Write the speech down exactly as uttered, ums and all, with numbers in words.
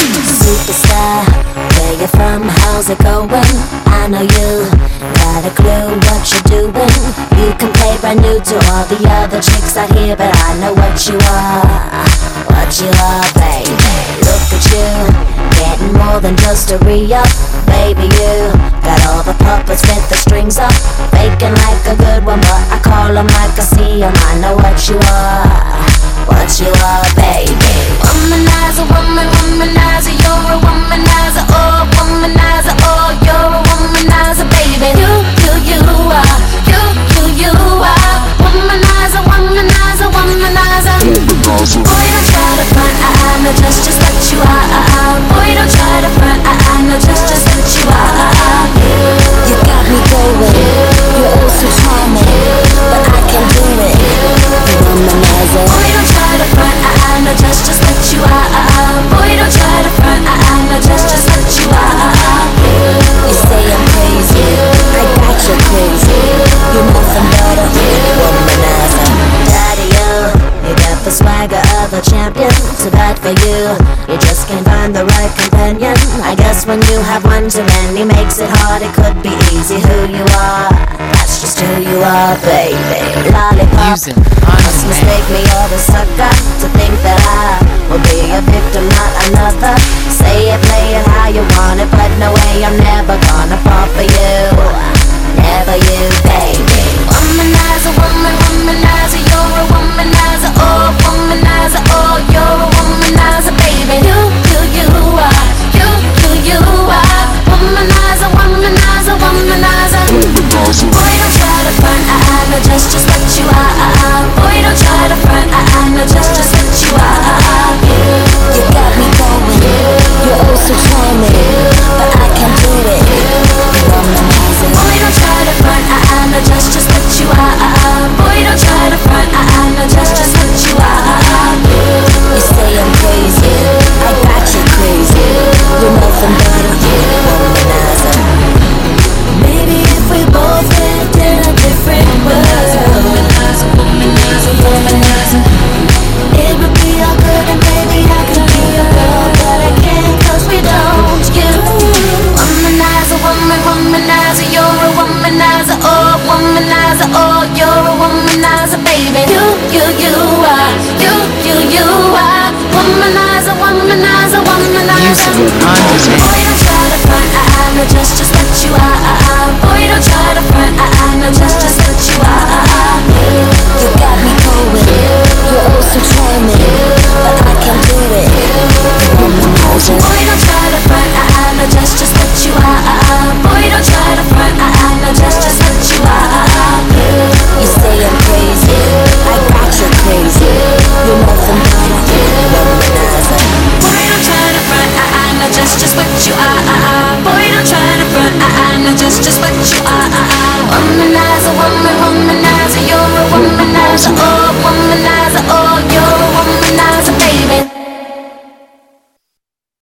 Superstar, where you from, how's it going? I know you got a clue what you're doing. You can play brand new to all the other chicks out here, but I know what you are, what you are, baby. Look at you, getting more than just a re-up. Baby, you got all the puppets with the strings up, faking like a good one, but I call them like I see them. I know what you are, what you are, baby. Womanizer, woman, womanizer, you're a womanizer, oh, womanizer, oh, you're a womanizer, baby. You, you, you are, you, you, you are, womanizer, womanizer, womanizer. Boy, don't try to front, I, I know just, just what you are, uh, uh. Boy, don't try to front, I, I know just, just what you are, uh, uh. You got me going, you're oh so charming, but I can't do it, womanizer. Boy, don't try to front, I, I know just, just what you are, uh, uh. Boy, don't try to front, I, I know just, just what you are, uh, uh. You say I'm crazy, I got you crazy, you're nothing but a womanizer. Daddy, you, you got the swagger of a champion, so bad for you, you just can't find the right companion. I guess when you have one too many makes it hard, it could be easy who you are, that's just who you are, baby. Lollipop, must mistake me or the sucker to think that I will be a victim, not another. Say it, play it how you want it, but no way I'm never